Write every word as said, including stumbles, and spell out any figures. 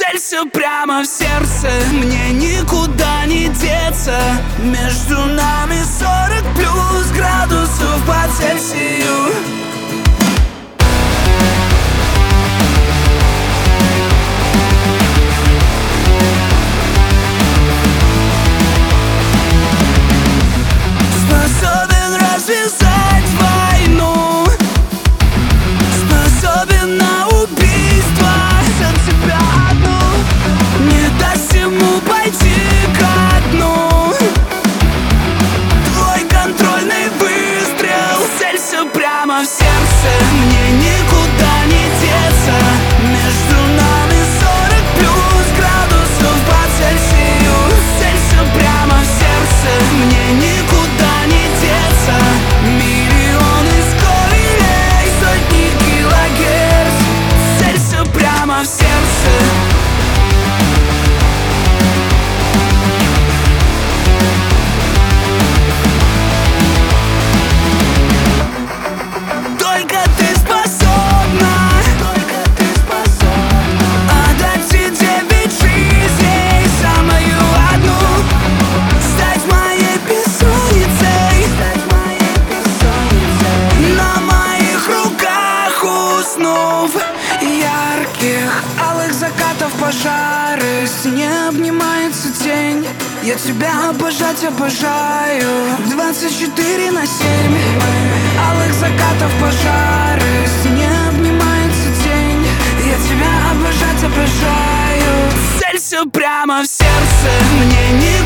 Целься прямо в сердце, мне никуда не деться. Между нами сорок плюс градусов по Цельсию. Способен развязать войну, способен на убийство за тебя одну. Не даст ему пойти ко дну. Твой контрольный выстрел, целься прямо в сердце, мне никуда не деться. Между нами сорок плюс градусов по Цельсию. Целься прямо в сердце, мне никуда не деться. Миллионы скоростей, сотни килогерц. Целься прямо в сердце. Только ты способна, только ты способна отдать все девять жизней, самую одну. Стать моей бессонницей, стать моей бессонницей. На моих руках уснув, ярких алых закатов пожары, в стене обнимается тень. Я тебя обожать обожаю двадцать четыре на семь. Алых закатов пожары, в стене обнимается тень. Я тебя обожать обожаю. Целься прямо в сердце, мне не